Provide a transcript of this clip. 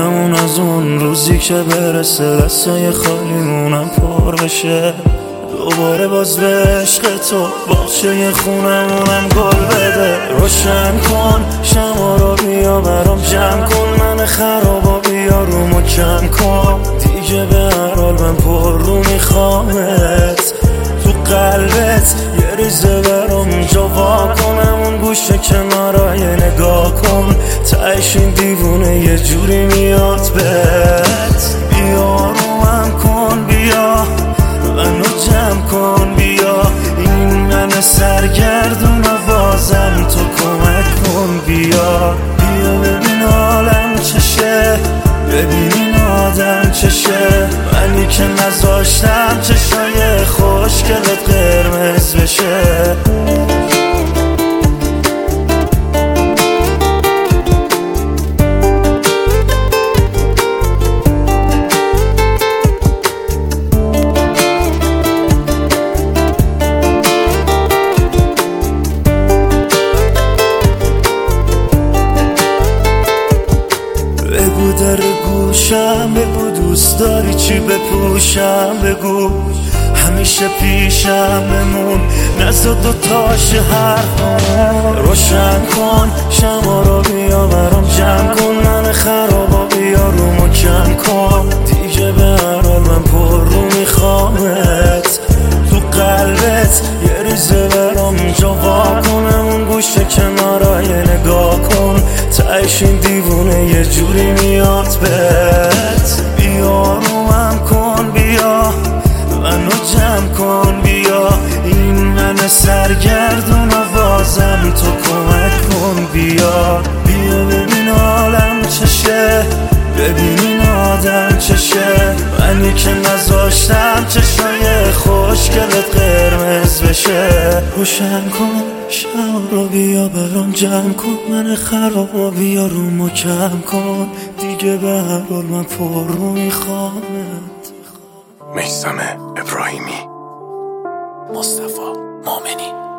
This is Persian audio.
دلمون از اون روزی که برسه دستای خالیمونم پر بشه، دوباره باز به عشق تو باغچه خونمونم گل بده. روشن کن شما رو بیا برام جمع کن، من خرابا بیا رومو کم کن، دیگه به هر حال من پر رو میخوامت. تو قلبت یه ریزه برام جا وا کنم، اون گوشه کنارای نگاه کن، تهش این دیوونه یه جوری میاد بهت. بیا روم کن بیا منو جمع کن، بیا این من سرگردون و بازم تو کمک کن. بیا ببین حالم چشه، ببین این آدم چشه، منی که نذاشتم چشای خوشگلت قرمز بشه. بگو در گوشم، بگو دوست داری چی بپوشم، بگو همیشه پیشم بمون، نزد دوتاش حرفم. روشن کن شما رو بیا برام جمع کن، من خرابا بیا رومو کم کن، دیگه به هر حال من پر رو میخوامت. تو قلبت یه ریزه برام جا وا کنم، اون گوشه کنارای نگاه کن، تهش این دیوونه یه جوری میاد بهت. بیا روم کن بیا منو جمع کن، بیا این من سرگردون و بازم تو کمک کن. بیا ببین حالم چشه، ببین این آدم چشه، منی که نذاشتم چشای خوشگلت قرمز بشه. روشن کن شما رو بیا برام جمع کن، من خرابا بیا رومو کم کن، دیگه به هر حال من پر رو میخوامت. میثم ابراهیمی، مصطفی مومنی.